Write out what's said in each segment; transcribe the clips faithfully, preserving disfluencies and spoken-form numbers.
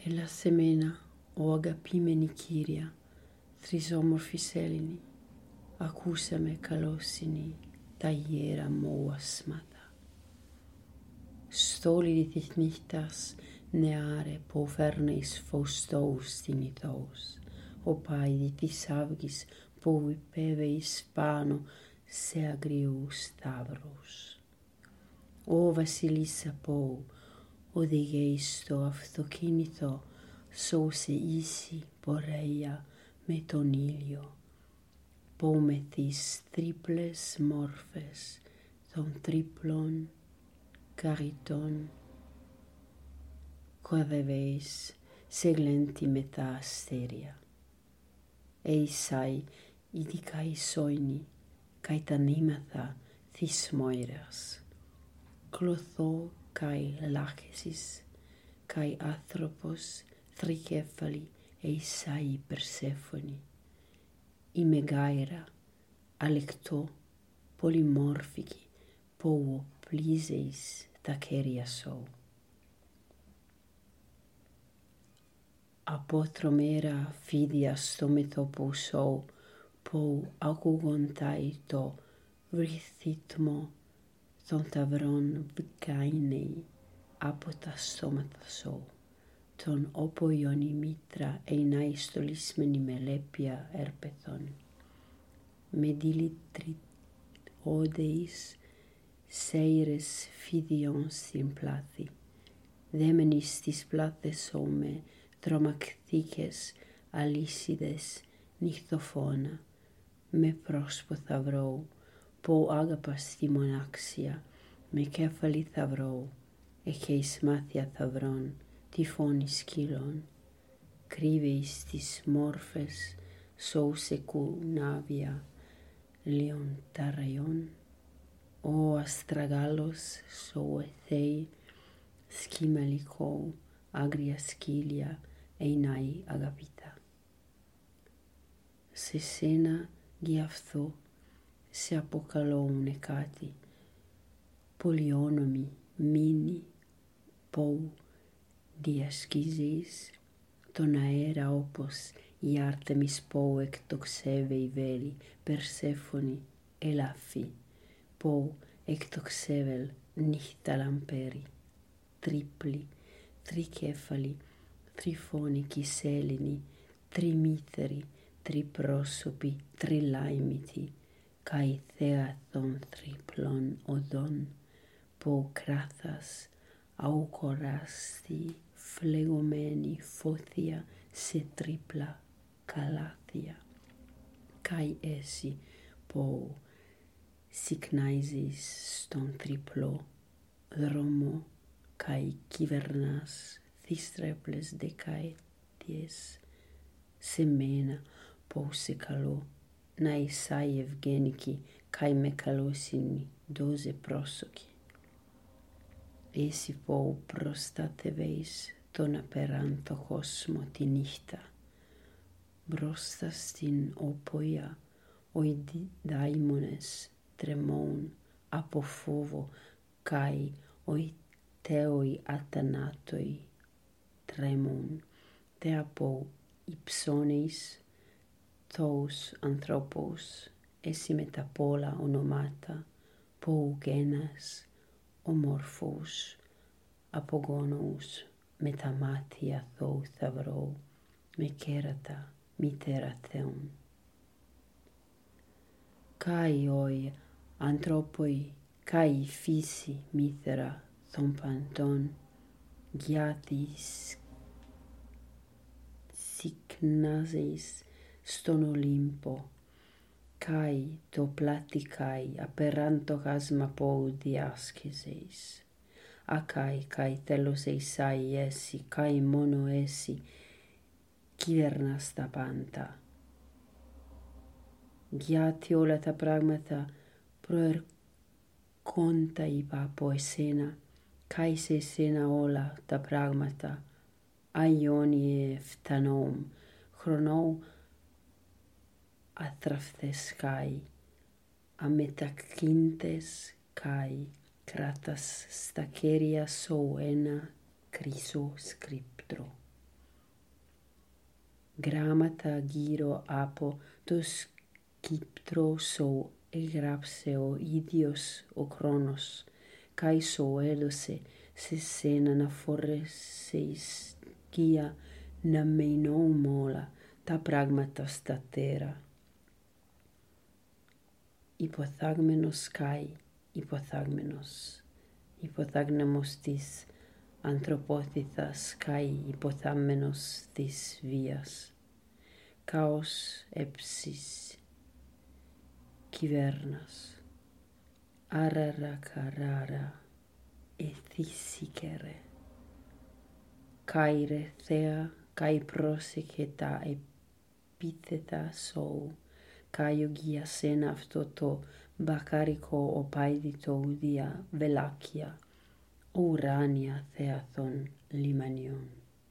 Έλα σε μένα, ο αγαπημένη Κύρια, θρησόμορφη σέλινη, ακούσαμε καλόσυνη τα ιερά μου ασμάτα. Στόλοι της νύχτας νεάρε που φέρνεις φωστός θνητός, ο πάιδι της αυγής που υπέβαιεις πάνω σε αγριούς σταύρους. Ο βασιλίσσα που οδηγείς το αυτοκίνητο σώσε ίση πορεία με τον ήλιο, που με τις τρίπλες μόρφες των τρίπλων καρυτών κορδεύεις σε γλέντι με τα αστέρια. Εισαι ειδικά η σόινη καί τα νήματα της Μόηρας, κλωθώ καί λάχεσις, καί άνθρωπος τρικέφαλη εισαι η Περσέφωνη, η μεγάιρα αλεκτό πολυμόρφικη που οπλίζεις τα κέρια σου. Από τρομερά φίδια στο μέτωπο σου που ακούγονται το ρυθμό των ταυρών βγαίνει από τα στόματα σου, τον όποιον η μήτρα είναι στολισμένη με λέπια έρπεθων, με δηλητριώδεις σέιρες φίδιων στην πλάτη, δέμενοι στις πλάτες σου με τρομακτικές αλυσίδες νυχτοφώνα, με πρόσωπο θαυρό που αγαπάς τη μοναξία, με κέφαλη θαυρό έχεις μάτια θαυρών, τη φωνή σκύλων, κρύβεις τις μόρφες σου σε κουνάβια λιονταριών, ο αστραγάλος σου εθέει σκυμαλικό άγρια σκύλια ειναι αγαπητά. Σε σένα γι' αυτό σε αποκαλώουνε κάτι, πολυόνομη μήνυ που διασκίζεις τον αέρα όπως η Άρτεμις που εκτοξεύει η βέλη Περσέφωνη ελαφή, που εκτοξεύελ νύχτα λαμπέρι, τρίπλη, τρικέφαλη, τριφώνικη σέλινη, τριμήθερη, τριπρόσωπη, τριλάιμητη, καί θέα των τριπλών οδών, που κράθας αουκοράστη φλεγωμένη φώθια σε τρίπλα καλάθια, καί εσύ που συκνάζεις στον τριπλό δρόμο, καί κυβερνάς τις τρέπλες δεκαετίες, σε μένα που σε καλώ να εισαι ευγενική καί με καλόσυνη δώζε πρόσοκη. Εσύ που προστατεύεις τον απεράντο κόσμο τη νύχτα, μπροστά στην οποία οι δάιμονες τρεμούν από φόβο, καί οι θέοι αθανάτοι τρέμουν, τε από υψώνεις τους ανθρώπους, εσύ με τα πολλά ονόματα που γένας ομορφούς απογόνους, με τα μάτια του θαυρού, με κέρατα μητέρα Θεόν. Καί οι άνθρωποι, καί η φύση μητέρα των παντών, για τις συκνάζεις στον Ολύμπο, καί το πλάτη καί απεράντο χάσμα που διάσκεζεις. Ακαί καί τέλος εισαι εσύ, καί μόνο εσύ κυβερνάς τα πάντα. Γιατί όλα τα πράγματα προερχόνται από εσένα, καί σε εσένα όλα τα πράγματα αιώνιε φτανόμ, χρονό ατραφθές καί αμετακίνητες, καί κράτας στα κέρια σου ένα χρυσό σκρίπτρο. Γράμματα γύρω από το σκύπτρο σου έγραψε ο ίδιος ο χρόνος, καί σου έδωσε σε σένα να φορέσεις σκία να μείνουν όλα τα πράγματα στα τέρα. Υποθάγμενος καί υποθάγμενος, υποθάγμενος της ανθρωπότητας καί υποθάμενος της βίας. Κάος έψης κυβέρνας, άραρα καράρα εθίσικερε. Κάιρε θέα, καί πρόσεχε τα επίθετα σου, καί ογγία σένα αυτό το μπακάρικο οπάιδιτο ουδία βελάκια, ουράνια θεαθών λιμανιών.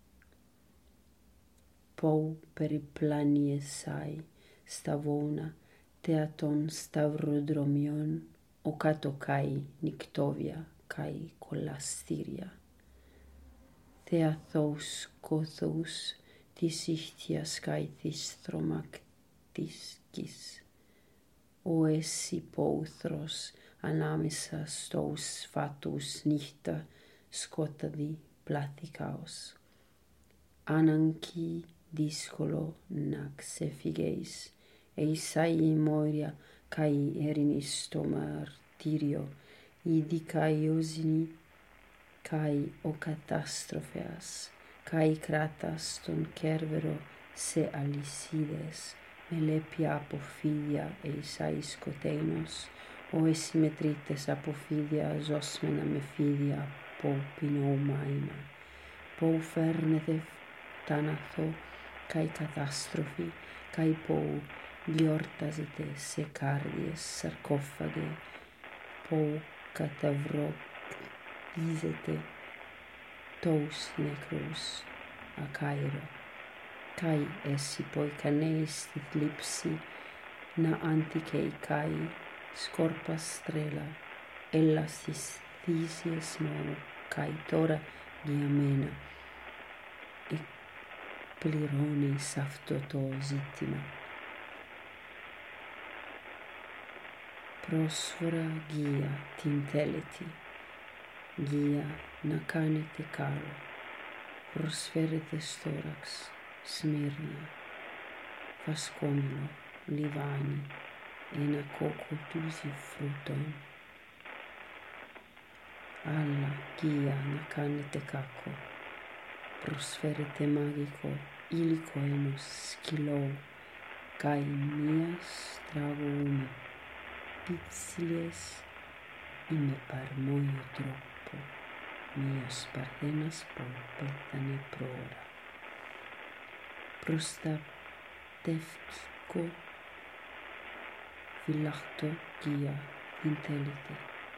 Πού περιπλάνιεσαι στα βόνα τέα των σταυροδρομιών, ο κάτω καί νυκτόβια καί κολαστήρια. Θεαθούς κόθους της ήχτιας καί της τρομακτικής, ο εσύ πόθρος ανάμεσα στους φάτους νύχτα σκόταδη πλάθηκαος. Άνανκι δύσκολο να ξεφύγεις, εισαι η μόρια καί έρινης στο μαρτύριο, η δικαιοσύνη καί ο καταστροφέας, καί κράτας τον κέρβερο σε αλυσίδες, με λέπια από φίδια εισαι σκοτέινος, ο εσύ μετρήτες από φίδια ζώσμενα με φίδια από πεινώμαϊνα, που φέρνετε θάνατο καί κατάστροφη, καί που γιορτάζετε σε κάρδιες σαρκόφαγε, που καταβροχτίζετε τους νεκρούς ακάηρο, καί εσύ που ικανέεις τη θλίψη να αντικαίει καί σκόρπας τρέλα, έλα στις θύσιες μου, καί τώρα για μένα εκπληρώνεις αυτό το ζήτημα. Πρόσφορα γεία την θέλετε, γεία να κάνετε καλό, προσφέρετε στόραξ, Σμύρνα, φασκόμηλο, λιβάνι, ένα κοκκοτούζι φρούτων. Άλλα γεία να κάνετε κακό, προσφέρετε μαγικό υλικό ενός σκυλού, καί μίας τραγούμε πίτσιλες ή με παρμόιο τρόπο, μίας παρθένας που πέθανε πρόωρα. Προστατεύκικο φυλαχτό γεία την θέλετε.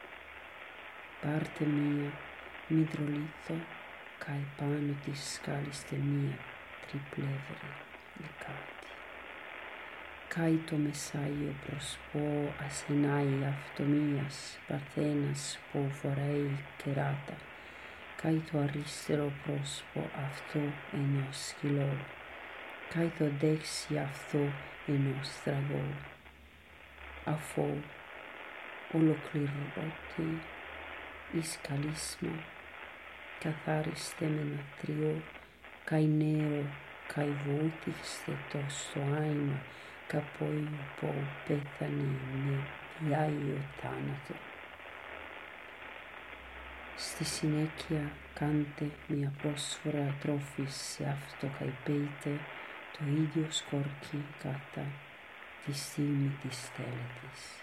Πάρτε μία μητρολίθο, καί πάνω της σκάλιστε μία τριπλεύρη λεκάτη. Καί το μεσάγειο προσπό ασενάει αυτομίας παρθένας που φοράει κεράτα, καί το αριστερό πρόσωπο αυτό ενός σκυλού, καί το δεξί αυτό ενός στραγού. Αφού ολοκληρώτη η σκαλίσμα, καθάριστε με νατρίο, καί νερό, καί βούτυξτε το στο άημα, καπόι που πέθανε με διάγειο θάνατο. Στη συνέχεια κάντε μια πρόσφορα τρόφη σε αυτό καί πέιτε το ίδιο σκόρκι κατά τη στιγμή της τέλετης.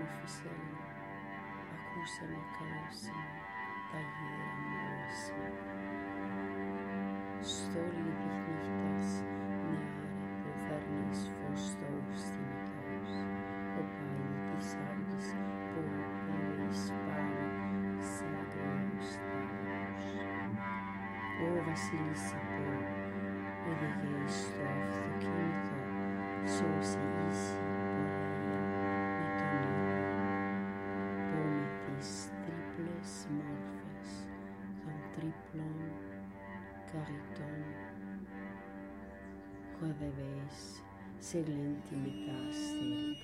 officiellen, accusano calossimi, tagliera morosmi. Stoli dich nicht das nähere Profernis forstaus timitaus, opaide die sagis, por eis pane, sagreus taus. O Vasilisa por, edegeis stof thukinitho, so se isi triples morphes, con triplon cariton, quadeveis seglenti metastere,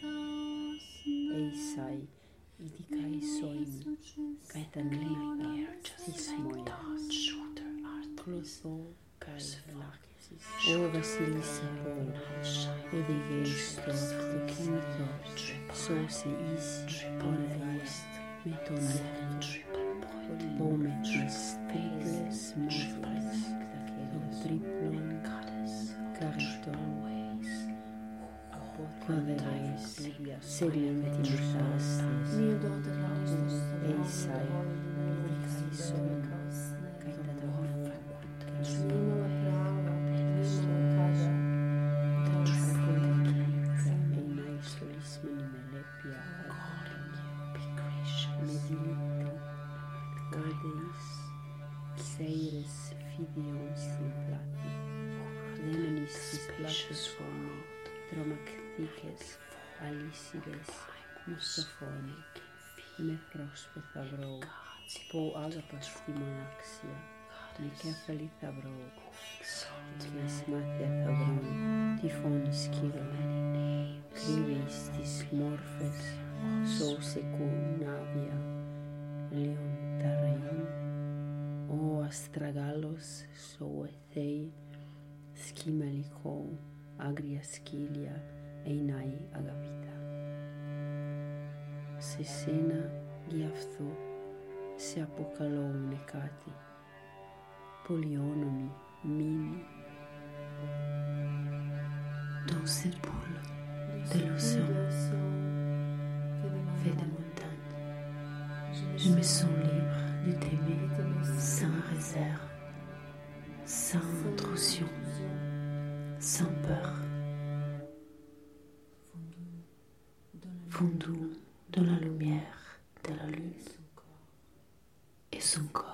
eisai idicai soimi, caetanimita, sismoia, clotho, cae laxis. O Vasilisa por, edegeis stof thukinitho, so se isi por eis metonecto, pometis triples morphes, con triplon cariton, quadeveis seglenti metastes, eisai idicai soimi, caetanimita, Seires fideons implati, Lemonis displatus forme, Tromactices, Alicides, Mustaphone, Mefros Thavrou, Po Agapas Timonaxia, Nicephaly Thavrou, Clismathia Thavron, Typhon Sciro, Crivis Dismorphes, So Secunavia, Leon Tarreion, O Astragalos, so ethei, Schimelico, Agria Scilia, Einai Agapita. Σε σένα γι' αυτό σε αποκαλώ νεκάτη, πολυόνομη μήνυ. Dans cette boule de l'océan, fait de montagnes, je me sens libre de t'aimer sans réserve, sans intrusion, sans peur, fondu dans la lumière de la lune et son corps.